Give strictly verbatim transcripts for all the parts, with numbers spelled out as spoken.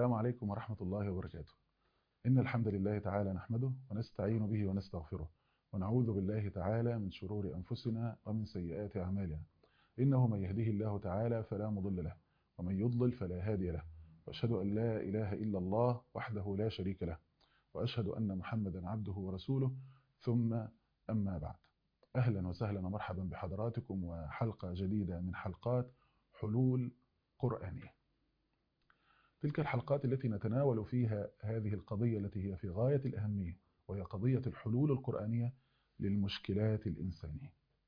السلام عليكم ورحمة الله وبركاته. إن الحمد لله تعالى نحمده ونستعين به ونستغفره ونعوذ بالله تعالى من شرور أنفسنا ومن سيئات أعمالنا. إنه من يهده الله تعالى فلا مضل له ومن يضلل فلا هادي له، وأشهد أن لا إله إلا الله وحده لا شريك له، وأشهد أن محمدا عبده ورسوله، ثم أما بعد. أهلا وسهلا ومرحبا بحضراتكم وحلقة جديدة من حلقات حلول قرآنية. تلك الحلقات التي نتناول فيها هذه القضية التي هي في غاية الأهمية، وهي قضية الحلول القرآنية للمشكلات الإنسانية.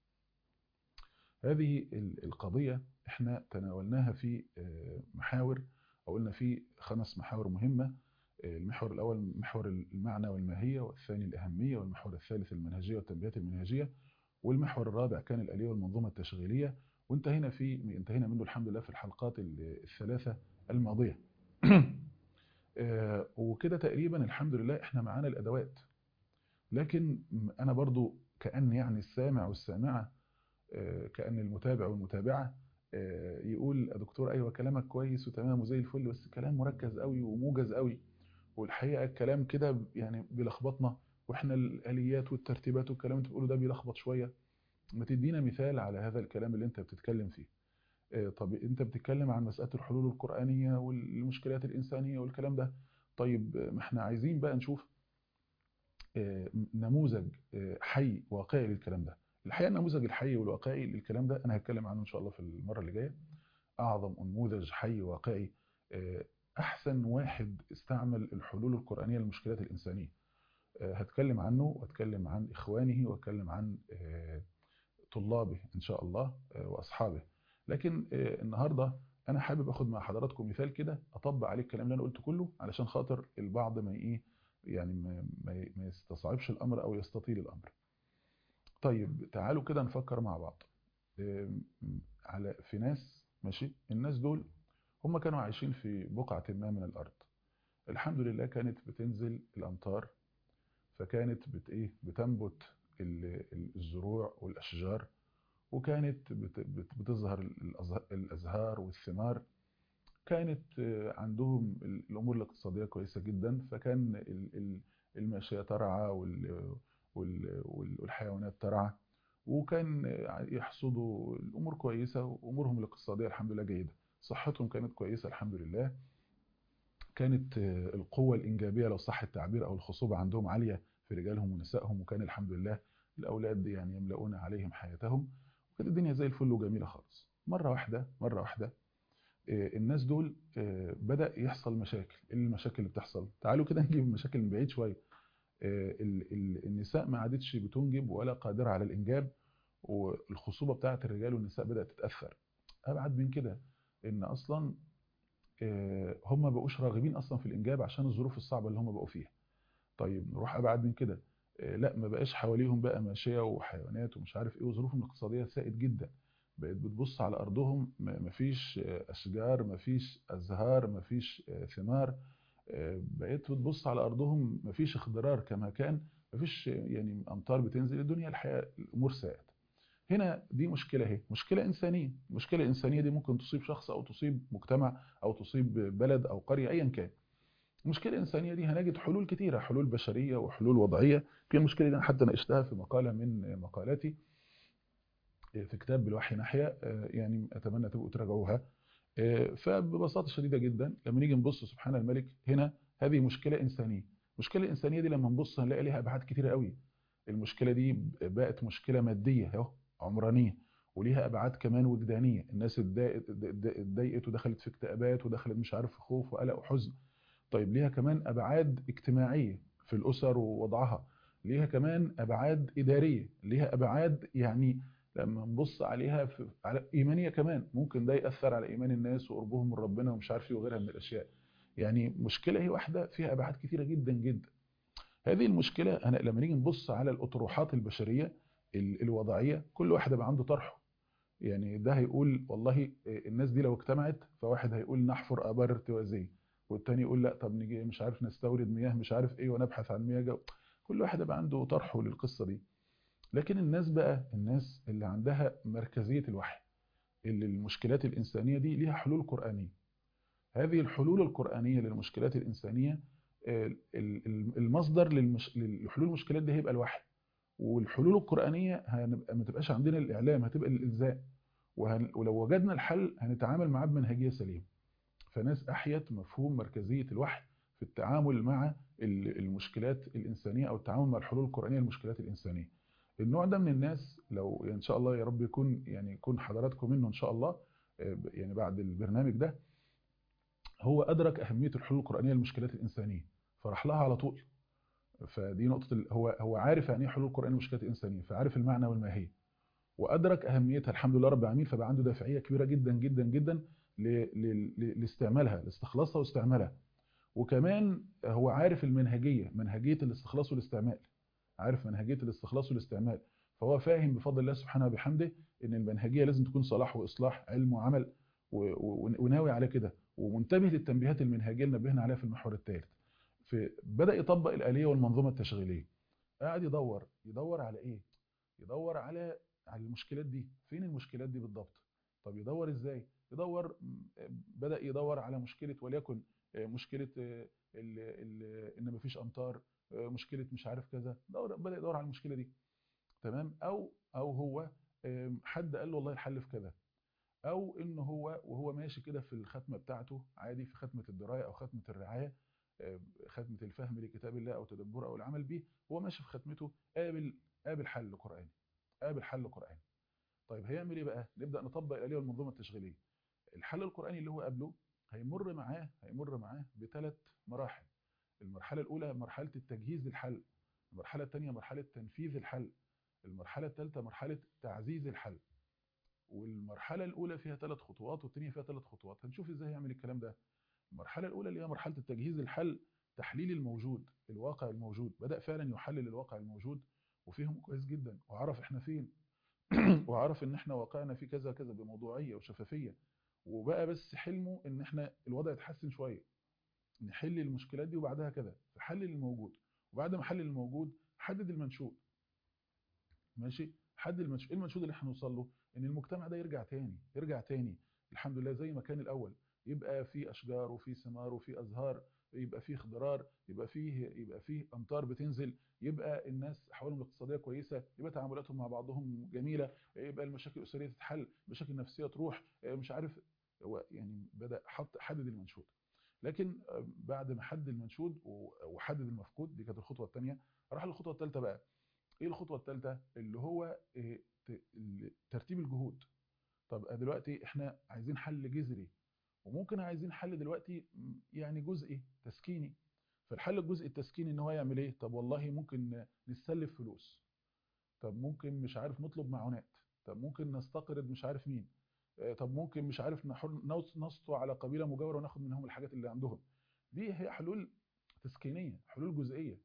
هذه القضية احنا تناولناها في محاور، أو قلنا في خمس محاور مهمة. المحور الأول محور المعنى والماهية، والثاني الأهمية، والمحور الثالث المنهجية والتنبيهات المنهجية، والمحور الرابع كان الآلية والمنظومة التشغيلية، وانتهينا في انتهينا منه الحمد لله في الحلقات الثلاثة الماضية. وكده تقريبا الحمد لله احنا معانا الأدوات، لكن أنا برضو كأن يعني السامع والسامعة، كأن المتابع والمتابعة يقول يا دكتور أيوة كلامك كويس وتمام وزي الفل، بس كلام مركز قوي وموجز قوي، والحقيقة الكلام كده يعني بيلخبطنا، واحنا الآليات والترتيبات والكلام اللي بتقوله ده بيلخبط شوية. ما تدينا مثال على هذا الكلام اللي انت بتتكلم فيه. طب انت بتتكلم عن مسألة الحلول القرآنية والمشكلات الإنسانية والكلام ده، طيب ما احنا عايزين بقى نشوف نموذج حي واقعي للكلام ده. الحقيقة النموذج الحي والواقعي للكلام ده أنا هتكلم عنه إن شاء الله في المرة اللي جاية. أعظم نموذج حي واقعي، أحسن واحد استعمل الحلول القرآنية للمشكلات الإنسانية، هتكلم عنه، واتكلم عن إخوانه، واتكلم عن طلابه إن شاء الله وأصحابه. لكن النهاردة أنا حابب أخد مع حضراتكم مثال كده أطبق عليه الكلام اللي أنا قلته كله، علشان خاطر البعض ما إيه يعني ما, ما يستصعبش الأمر أو يستطيل الأمر. طيب تعالوا كده نفكر مع بعض. على في ناس ماشي، الناس دول هم كانوا عايشين في بقعة ما من الأرض، الحمد لله كانت بتنزل الأمطار، فكانت بت إيه بتنبت الزروع والأشجار، وكانت بتظهر الأزهار والثمار، كانت عندهم الأمور الاقتصادية كويسة جدا، فكان الماشية ترعى والحيوانات ترعى، وكان يحصدوا الأمور كويسة، وأمورهم الاقتصادية الحمد لله جيدة، صحتهم كانت كويسة الحمد لله، كانت القوة الإنجابية لو صح التعبير أو الخصوبة عندهم عالية في رجالهم ونسائهم، وكان الحمد لله الأولاد يعني يملؤون عليهم حياتهم، وكانت الدنيا زي الفل وجميلة خالص. مرة واحدة مرة واحدة الناس دول بدأ يحصل مشاكل. ايه المشاكل اللي بتحصل؟ تعالوا كده نجيب المشاكل من بعيد شوية. النساء ما عادتش بتنجب ولا قادرة على الإنجاب، والخصوبة بتاعت الرجال والنساء بدأت تتأثر. أبعد من كده إن أصلا هم ما بقوش راغبين أصلا في الإنجاب عشان الظروف الصعبة اللي هم بقوا فيها. طيب نروح أبعد من كده، لا ما بقاش حواليهم بقى ماشية وحيوانات ومش عارف إيه، وظروفهم الاقتصادية سائد جدا، بقيت بتبص على أرضهم مفيش أشجار، مفيش أزهار، مفيش ثمار، بقيت بتبص على أرضهم مفيش اخضرار كما كان، مفيش يعني أمطار بتنزل، الدنيا الحياة الأمور سائد. هنا دي مشكلة، هي مشكلة إنسانية. المشكلة الإنسانية دي ممكن تصيب شخص أو تصيب مجتمع أو تصيب بلد أو قرية أيا كان. المشكلة الإنسانية دي هنجد حلول كتيرة، حلول بشرية وحلول وضعية. في المشكلة دي حتى ناقشتها في مقالة من مقالاتي في كتاب بالوحي ناحية، يعني أتمنى تبقوا تراجعوها. فببساطة شديدة جدا لما نيجي نبص سبحان الملك، هنا هذه مشكلة إنسانية. المشكلة الإنسانية دي لما نبص هنلاقي لها أبعاد كتيرة قوي. المشكلة دي بقت مشكلة مادية اهو، عمرانية، وليها أبعاد كمان وجدانية. الناس اتضايقت ودخلت في اكتئابات ودخلت مش عارف في خوف وقلق وحزن. طيب ليها كمان أبعاد اجتماعية في الأسر ووضعها، ليها كمان أبعاد إدارية، ليها أبعاد يعني لما نبص عليها في على إيمانية كمان، ممكن ده يأثر على إيمان الناس وقربهم من ربنا ومش عارف ايه وغيرها من الأشياء. يعني مشكلة هي واحدة فيها أبعاد كثيرة جدا جدا. هذه المشكلة أنا لما نيجي نبص على الأطروحات البشرية الوضعية، كل واحد بقى عنده طرحه. يعني ده هيقول والله الناس دي لو اجتمعت، فواحد هيقول نحفر آبار ارتوازية، والتاني يقول لا طب نيجي مش عارف نستورد مياه مش عارف ايه ونبحث عن مياه جو. كل واحد بقى عنده طرحه للقصة دي. لكن الناس بقى الناس اللي عندها مركزية الوحي، اللي المشكلات الإنسانية دي ليها حلول قرآنية. هذه الحلول القرآنية للمشكلات الإنسانية، ال- ال- المصدر للمش... لحلول المشكلات دي هيبقى الوحي. والحلول القرآنية هنبقى ما تبقاش عندنا الإعلام، هتبقى الإلزام. وهن... ولو وجدنا الحل هنتعامل معاه بمنهجية سليمة. فناس أحيت مفهوم مركزية الوحي في التعامل مع ال- المشكلات الإنسانية، أو التعامل مع الحلول القرآنية للمشكلات الإنسانية. النوع ده من الناس لو إن شاء الله يا رب يكون يعني يكون حضراتكم منه إن شاء الله، آه، يعني بعد البرنامج ده، هو أدرك أهمية الحلول القرآنية للمشكلات الإنسانية فراح لها على طول. فدي نقطة ال- هو هو عارف يعني ايه حلول قرآنية للمشكلات الإنسانية، فعارف المعنى والماهية، وأدرك أهميتها الحمد لله رب العالمين، فبقى عنده دافعية كبيرة جدا جدا جدا ل- ل- ل- لاستعمالها، لاستخلاصها واستعمالها. وكمان هو عارف المنهجية، منهجية الاستخلاص والاستعمال، عارف منهجية الاستخلاص والاستعمال. فهو فاهم بفضل الله سبحانه وبحمده ان المنهجية لازم تكون صلاح وإصلاح، علم وعمل، و- و- وناوي على كده، ومنتبه للتنبيهات المنهجية اللي نبهنا عليها في المحور الثالث. فبدأ يطبق الآلية والمنظومة التشغيلية. قاعد يدور يدور على ايه؟ يدور على على المشكلات دي، فين المشكلات دي بالضبط؟ طب يدور ازاي؟ يدور م، بدأ يدور على مشكلة، وليكن آه، مشكلة آه، ال- ال- ان مفيش امطار، آه، مشكلة مش عارف كذا، دور بدأ يدور على المشكلة دي. تمام. او او هو آم، حد قال له والله الحل في كذا، او ان هو وهو ماشي كده في الختمه بتاعته عادي، في ختمه الدرايه او ختمه الرعايه، آه، ختمه الفهم لكتاب الله او تدبره او العمل به، هو ماشي في ختمته قابل قابل حل قراني، قابل حل قراني. طيب هيعمل ايه بقى؟ نبدا نطبق الاليه والمنظومه التشغيليه. الحل القراني اللي هو قابله هيمر معاه هيمر معاه بثلاث مراحل. المرحله الاولى مرحله التجهيز للحل، المرحله الثانيه مرحله تنفيذ الحل، المرحله الثالثه مرحله تعزيز الحل. والمرحلة الأولى فيها ثلاث خطوات والثانية فيها ثلاث خطوات. هنشوف إزاي يعمل الكلام ده. المرحلة الأولى اللي هي مرحلة التجهيز الحل، تحليل الموجود، الواقع الموجود. بدأ فعلا يحلل الواقع الموجود وفهمه كويس جدا، وعرف إحنا فين وعرف إن إحنا واقعنا في كذا كذا بموضوعية وشفافية. وبقى بس حلمه إن إحنا الوضع يتحسن شوية، نحل المشكلات دي، وبعدها كذا فحلل الموجود. وبعد ما حلل الموجود حدد المنشود. ماشي. حد المنشود، ايه المنشود اللي احنا هنوصل له؟ ان المجتمع ده يرجع تاني، يرجع تاني الحمد لله زي ما كان الاول، يبقى فيه اشجار وفيه ثمار وفيه ازهار، يبقى فيه خضرار، يبقى فيه يبقى فيه امطار بتنزل، يبقى الناس احوالهم الاقتصاديه كويسه، يبقى تعاملاتهم مع بعضهم جميله، يبقى المشاكل الاسريه تتحل، مشاكل نفسيه تروح، مش عارف. هو يعني بدا حط حدد المنشود. لكن بعد ما حدد المنشود وحدد المفقود، دي كانت الخطوه الثانيه، راح للخطوه الثالثه بقى. ايه الخطوه الثالثه؟ اللي هو إيه، ت- ال- ترتيب الجهود. طب دلوقتي احنا عايزين حل جذري، وممكن عايزين حل دلوقتي م، يعني جزئي تسكيني. فالحل الجزئي التسكيني ان هو يعمل ايه؟ طب والله ممكن نستلف فلوس، طب ممكن مش عارف نطلب معونات، طب ممكن نستقرض مش عارف مين، آه، طب ممكن مش عارف نحل نوص- نسطو على قبيله مجاوره وناخد منهم الحاجات اللي عندهم. دي هي حلول تسكينيه، حلول جزئيه.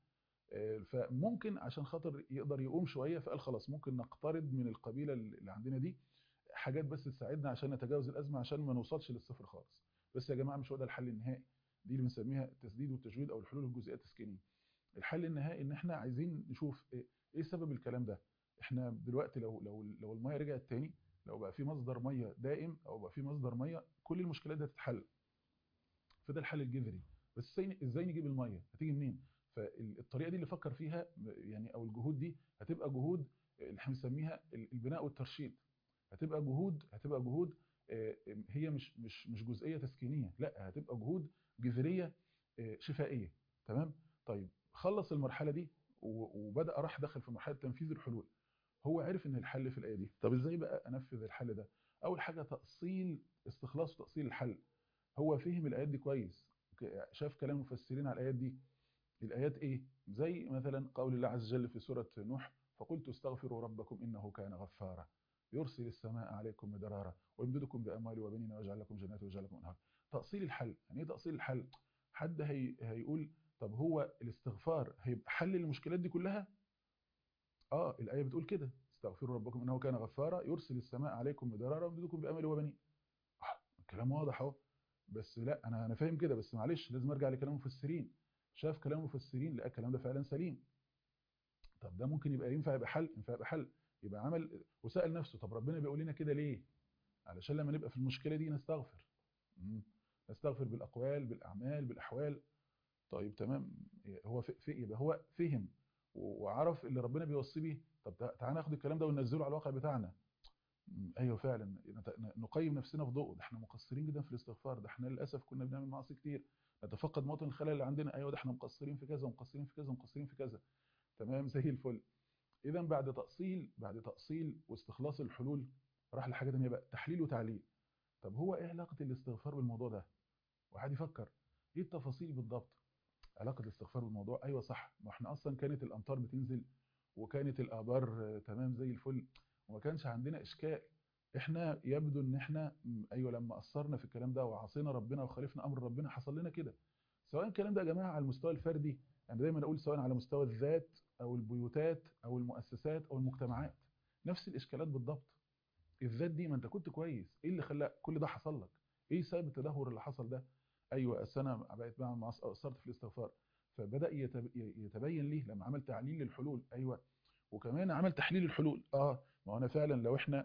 فممكن عشان خاطر يقدر يقوم شويه، فقال خلاص ممكن نقترض من القبيله اللي عندنا دي حاجات بس تساعدنا عشان نتجاوز الازمه، عشان ما نوصلش للصفر خالص. بس يا جماعه مش هو ده الحل النهائي. دي اللي بنسميها التسديد والتجويد او الحلول الجزئيه التسكينيه. الحل النهائي ان احنا عايزين نشوف ايه إيه سبب الكلام ده. احنا دلوقتي لو لو لو الميه رجعت تاني، لو بقى في مصدر ميه دائم، او بقى في مصدر ميه، كل المشكلات دي هتتحل. فده الحل الجذري. بس ازاي ازاي نجيب الميه؟ هتيجي منين؟ فالطريقه دي اللي فكر فيها يعني، او الجهود دي هتبقى جهود اللي احنا بنسميها البناء والترشيد. هتبقى جهود هتبقى جهود آه، هي مش مش مش جزئيه تسكينيه، لا هتبقى جهود جذريه آه، شفائيه. تمام. طيب خلص المرحله دي و- وبدا راح دخل في مرحله تنفيذ الحلول. هو عرف ان الحل في الايه دي. طب ازاي بقى انفذ الحل ده؟ اول حاجه تاصيل، استخلاص وتاصيل الحل. هو فهم الايات دي كويس، ك- شاف كلام المفسرين على الايات دي. الايات ايه؟ زي مثلا قول الله عز وجل في سوره نوح: فقلت استغفروا ربكم انه كان غفارا يرسل السماء عليكم مدرارا ويمددكم باموال وبنين ويجعل لكم جنات ويجعل لكم انهار. تاصيل الحل. يعني ايه تاصيل الحل؟ حد هي هيقول طب هو الاستغفار هيبقى حل المشكلات دي كلها؟ اه الايه بتقول كده: استغفروا ربكم انه كان غفارا يرسل السماء عليكم مدرارا ويمددكم باموال وبنين. الكلام واضح اهو. بس لا، انا انا فاهم كده، بس معلش لازم ارجع لكلام المفسرين. شاف كلام المفسرين لقى الكلام ده فعلا سليم. طب ده ممكن يبقى ينفع يبقى حل، ينفع يبقى حل. يبقى عمل وسأل نفسه طب ربنا بيقول لنا كده ليه؟ علشان لما نبقى في المشكله دي نستغفر. مم. نستغفر بالاقوال بالاعمال بالاحوال. طيب تمام. هو في في- يبقى هو فهم وعرف اللي ربنا بيوصي بيه. طب تع- تعالى ناخد الكلام ده وننزله على الواقع بتاعنا. م، ايوه فعلا، نت- نقيم نفسنا في ضوء ده احنا مقصرين جدا في الاستغفار، ده احنا للاسف كنا بنعمل معاصي كتير. نتفقد مواطن الخلل اللي عندنا، ايوه ده احنا مقصرين في كذا ومقصرين في كذا ومقصرين في كذا. تمام زي الفل. اذا بعد تاصيل بعد تاصيل واستخلاص الحلول، راح لحاجه ثانيه بقى، تحليل وتعليل. طب هو ايه علاقه الاستغفار بالموضوع ده؟ وقعد يفكر ايه التفاصيل بالضبط. علاقه الاستغفار بالموضوع، ايوه صح، ما احنا اصلا كانت الامطار بتنزل وكانت الابار آه، تمام زي الفل، وما كانش عندنا اشكال. احنا يبدو ان احنا م، ايوه لما قصرنا في الكلام ده وعصينا ربنا وخالفنا امر ربنا حصل لنا كده. سواء الكلام ده يا جماعه على المستوى الفردي، انا دايما اقول سواء على مستوى الذات او البيوتات او المؤسسات او المجتمعات، نفس الاشكالات بالضبط. الذات دي، ما انت كنت كويس، ايه اللي خلى كل ده حصل لك؟ ايه سبب التدهور اللي حصل ده؟ ايوه أصل انا بقيت بعمل معصيه، قصرت في الاستغفار. فبدا يتب- يتبين ليه لما عمل تعليل للحلول. ايوه، وكمان عمل تحليل الحلول. اه ما هو انا فعلا لو احنا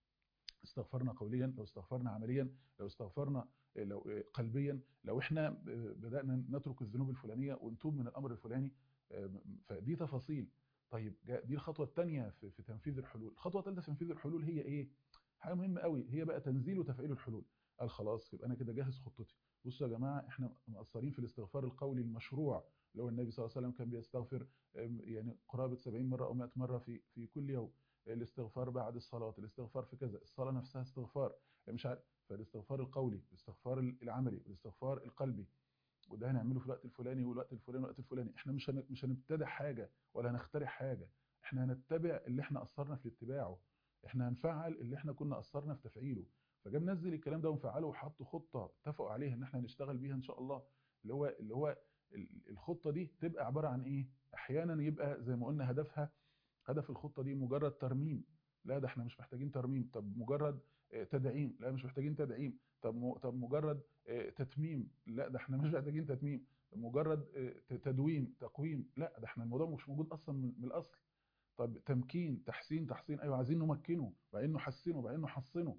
استغفرنا قوليا، لو استغفرنا عمليا، لو استغفرنا آه، لو آه، قلبيا، لو احنا آه، بدانا نترك الذنوب الفلانيه ونتوب من الامر الفلاني، آه، فدي تفاصيل. طيب جا- دي الخطوه الثانيه في في تنفيذ الحلول. الخطوه الثالثه في تنفيذ الحلول هي ايه؟ حاجه مهمه قوي، هي بقى تنزيل وتفعيل الحلول. قال خلاص يبقى انا كده جاهز خطتي. بصوا يا جماعه، احنا مقصرين في الاستغفار القولي المشروع. لو النبي صلى الله عليه وسلم كان بيستغفر آم، يعني قرابه سبعين مره او مئة مره في في كل يوم. الاستغفار بعد الصلاة، الاستغفار في كذا، الصلاة نفسها استغفار، مش عارف. فالاستغفار القولي، الاستغفار العملي، والاستغفار القلبي، وده هنعمله في الوقت الفلاني والوقت الفلاني والوقت الفلاني. احنا مش هن... مش هنبتدع حاجة ولا هنخترع حاجة، احنا هنتبع اللي احنا قصرنا في اتباعه، احنا هنفعل اللي احنا كنا قصرنا في تفعيله. فجاء منزل الكلام ده ومفعله وحط خطة اتفقوا عليها ان احنا هنشتغل بيها ان شاء الله. اللي هو اللي هو ال- الخطة دي تبقى عبارة عن ايه؟ احيانا يبقى زي ما قلنا هدفها، هدف الخطة دي مجرد ترميم. لا ده احنا مش محتاجين ترميم. طب مجرد آه، تدعيم. لا مش محتاجين تدعيم. طب م- طب مجرد آه، تتميم. لا ده احنا مش محتاجين تتميم. مجرد آه، ت- تدويم تقويم. لا ده احنا الموضوع مش موجود اصلا من من الاصل. طب تمكين تحسين تحسين، ايوه عايزين نمكنه وبعدين نحسنه وبعدين نحصنه.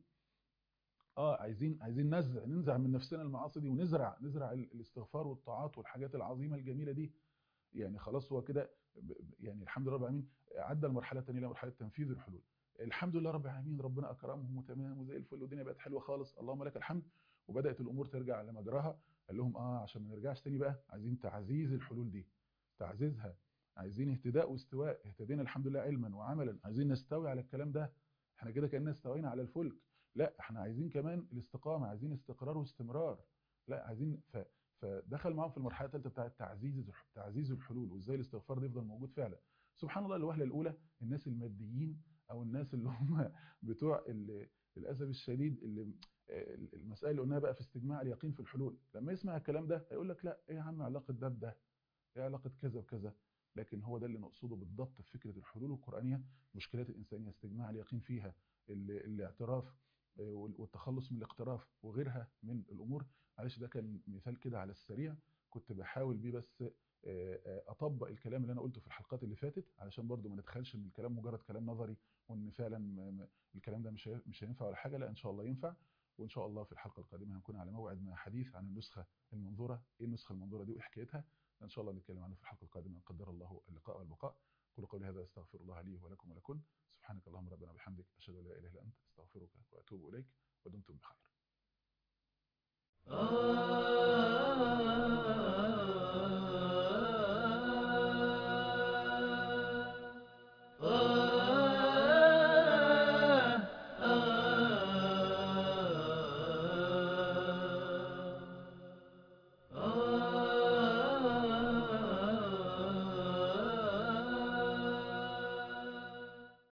اه عايزين عايزين نزع ننزع من نفسنا المعاصي دي ونزرع نزرع ال- الاستغفار والطاعات والحاجات العظيمه الجميله دي. يعني خلاص هو كده ب- ب- يعني الحمد لله رب العالمين عدى المرحله الثانيه الى مرحله تنفيذ الحلول. الحمد لله رب العالمين، ربنا اكرمهم وتمام وزي الفل والدنيا بقت حلوه خالص، اللهم لك الحمد. وبدات الامور ترجع لمجراها. قال لهم اه عشان ما نرجعش تاني بقى عايزين تعزيز الحلول دي، تعزيزها. عايزين اهتداء واستواء. اهتدينا الحمد لله علما وعملا، عايزين نستوي على الكلام ده. احنا كده كأننا استوينا على الفلك. لا احنا عايزين كمان الاستقامه، عايزين استقرار واستمرار. لا عايزين ف فدخل معاهم في المرحله الثالثه بتاعه تعزيز تعزيز الحلول وازاي الاستغفار ده يفضل موجود فعلا. سبحان الله، الوهله الاولى الناس الماديين او الناس اللي هم بتوع ال- للاسف الشديد اللي آه، المسائل اللي قلناها بقى في استجماع اليقين في الحلول، لما يسمع الكلام ده هيقول لك لا ايه يا عم علاقه ده بده؟ ايه علاقه كذا بكذا؟ لكن هو ده اللي نقصده بالضبط في فكره الحلول القرانيه. مشكلات الانسانيه استجماع اليقين فيها، ال- الاعتراف آه، وال- والتخلص من الاقتراف وغيرها من الامور. معلش ده كان مثال كده على السريع، كنت بحاول بيه بس آه، آه، اطبق الكلام اللي انا قلته في الحلقات اللي فاتت علشان برضو ما نتخيلش ان الكلام مجرد كلام نظري، وان فعلا م- م- الكلام ده مش هي- مش هينفع ولا حاجه. لا ان شاء الله ينفع. وان شاء الله في الحلقه القادمه هنكون على موعد مع حديث عن النسخه المنظوره. ايه النسخه المنظوره دي وايه حكايتها؟ ان شاء الله نتكلم عنه في الحلقه القادمه ان قدر الله اللقاء والبقاء. قولوا قولي هذا استغفر الله لي ولكم ولكم. سبحانك اللهم ربنا وبحمدك اشهد ان لا اله الا انت استغفرك واتوب اليك. ودمتم بخير.